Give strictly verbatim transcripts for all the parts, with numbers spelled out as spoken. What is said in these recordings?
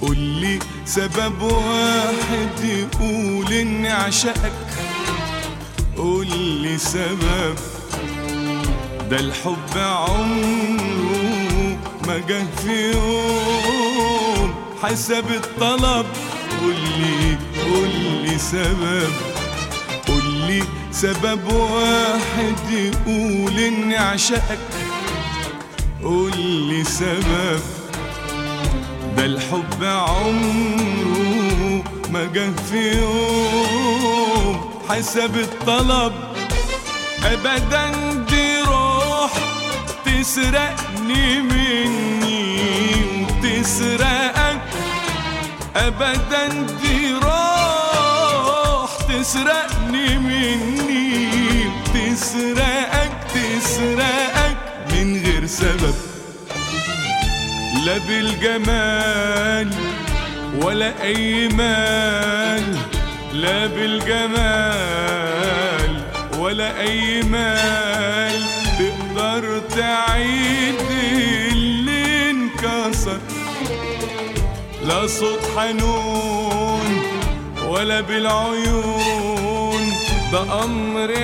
قولي سبب واحد يقول اني عشقك، قولي سبب، ده الحب عمره ما جه في يوم حسب الطلب. قولي قولي سبب، قولي سبب واحد يقول اني عشقك، قولي سبب، ده الحب عمره ما جه في يوم حسب الطلب. ابدا دي روح تسرقني مني وتسرقك، ابدا دي روح تسرقني مني وتسرقك، تسرقك من غير سبب، لا بالجمال ولا اي مال، لا بالجمال ولا اي مال تقدر تعيد اللي انكسر، لا صوت حنون ولا بالعيون، ده امر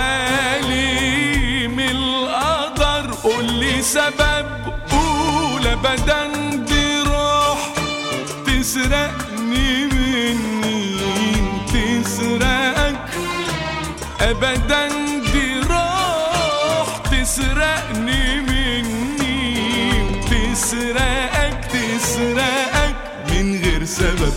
عالي من القدر. قولي سبب، قول ابدا دي روح تسرقني مني تسرقك، ابدا دي روح تسرقني مني تسرقك، تسرقك من غير سبب.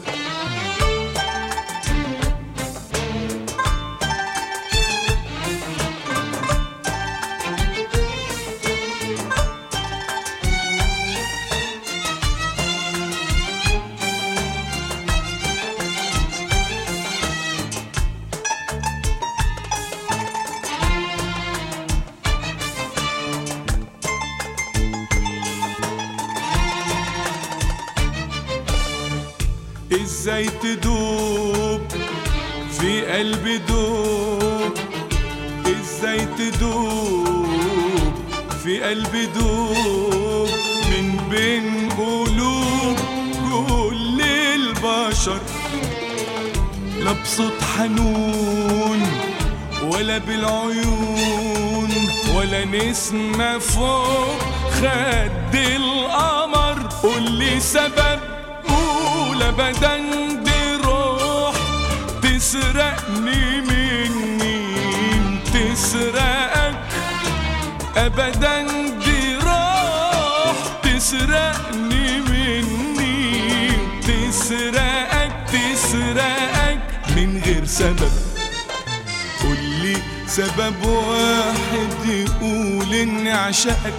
ازاي تدوب في قلبي دوب، ازاي تدوب في قلبي دوب من بين قلوب كل البشر، لا بصوت حنون ولا بالعيون ولا نسمة فوق خد القمر. قولي سبب، قول ابدا دي روح تسرقني مني تسرقك، ابدا دي روح تسرقني مني تسرقك، تسرقك من غير سبب. قولي سبب واحد يقول اني عشقك،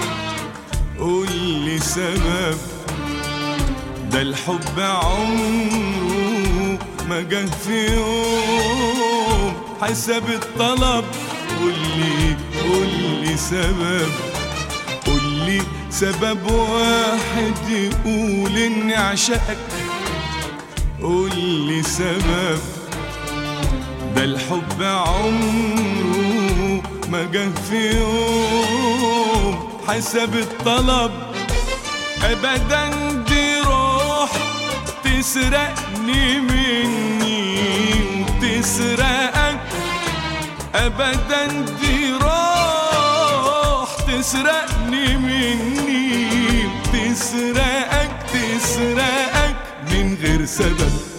قولي سبب، ده الحب عمره ما جه في يوم حسب الطلب. قولي قولي سبب، قولي سبب واحد يقول اني عشقك، قولي سبب، ده الحب عمره ما جه في يوم حسب الطلب. ابدا دي روح تسرقني مني وتسرقك، ابدا دي روح تسرقني مني وتسرقك، تسرقك من غير سبب.